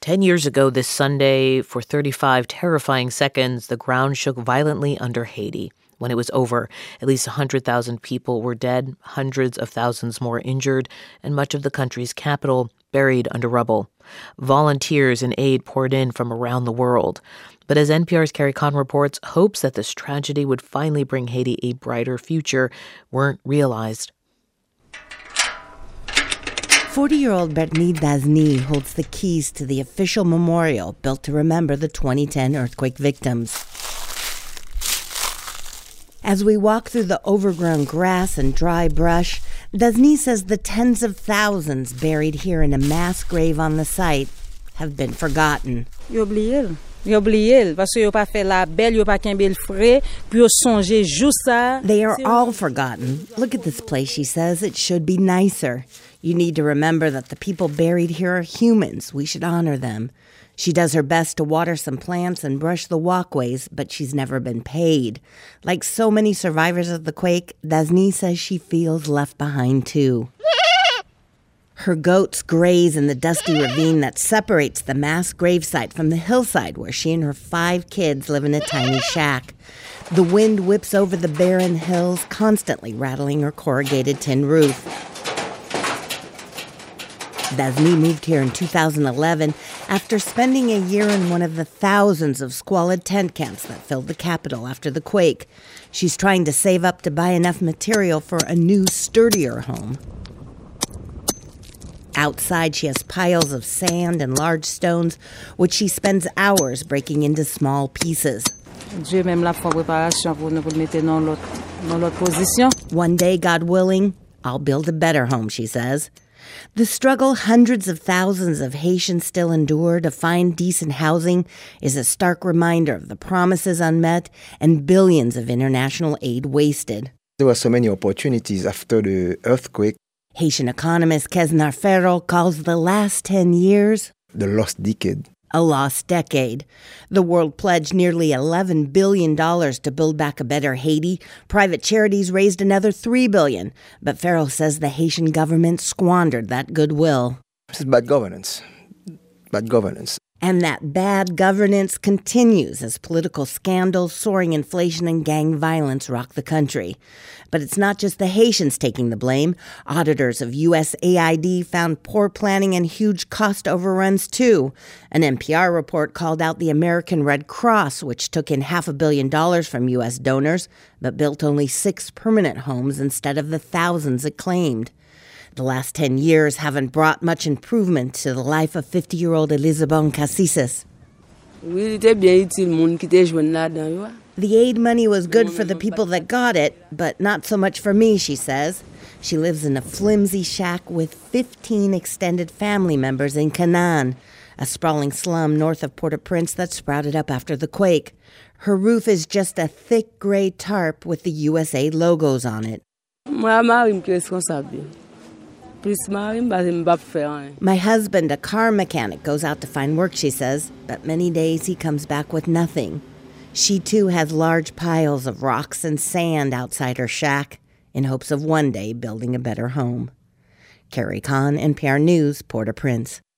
10 years ago this Sunday, for 35 terrifying seconds, the ground shook violently under Haiti. When it was over, at least 100,000 people were dead, hundreds of thousands more injured, and much of the country's capital buried under rubble. Volunteers and aid poured in from around the world. But as NPR's Carrie Kahn reports, hopes that this tragedy would finally bring Haiti a brighter future weren't realized. 40-year-old Bernie Dazni holds the keys to the official memorial built to remember the 2010 earthquake victims. As we walk through the overgrown grass and dry brush, Dazni says the tens of thousands buried here in a mass grave on the site have been forgotten. Yo oublié parce que yo pas fait la belle, yo pas kembe le frais, puis yo songe juste ça. They are all forgotten. Look at this place, she says. It should be nicer. You need to remember that the people buried here are humans. We should honor them. She does her best to water some plants and brush the walkways, but she's never been paid. Like so many survivors of the quake, Dazni says she feels left behind too. Her goats graze in the dusty ravine that separates the mass gravesite from the hillside where she and her 5 kids live in a tiny shack. The wind whips over the barren hills, constantly rattling her corrugated tin roof. Dazni moved here in 2011 after spending a year in one of the thousands of squalid tent camps that filled the capital after the quake. She's trying to save up to buy enough material for a new, sturdier home. Outside, she has piles of sand and large stones, which she spends hours breaking into small pieces. One day, God willing, I'll build a better home, she says. The struggle hundreds of thousands of Haitians still endure to find decent housing is a stark reminder of the promises unmet and billions of international aid wasted. There were so many opportunities after the earthquake. Haitian economist Kesnar Ferrell calls the last 10 years the lost decade. A lost decade. The world pledged nearly $11 billion to build back a better Haiti. Private charities raised another $3 billion. But Ferrell says the Haitian government squandered that goodwill. This is bad governance. Bad governance. And that bad governance continues as political scandals, soaring inflation, and gang violence rock the country. But it's not just the Haitians taking the blame. Auditors of USAID found poor planning and huge cost overruns, too. An NPR report called out the American Red Cross, which took in $500 million from U.S. donors, but built only 6 permanent homes instead of the thousands it claimed. The last 10 years haven't brought much improvement to the life of 50-year-old Elizabon Cassisis. The aid money was good for the people that got it, but not so much for me, she says. She lives in a flimsy shack with 15 extended family members in Canaan, a sprawling slum north of Port-au-Prince that sprouted up after the quake. Her roof is just a thick gray tarp with the USAID logos on it. My husband, a car mechanic, goes out to find work, she says, but many days he comes back with nothing. She, too, has large piles of rocks and sand outside her shack in hopes of one day building a better home. Carrie Kahn, NPR News, Port-au-Prince.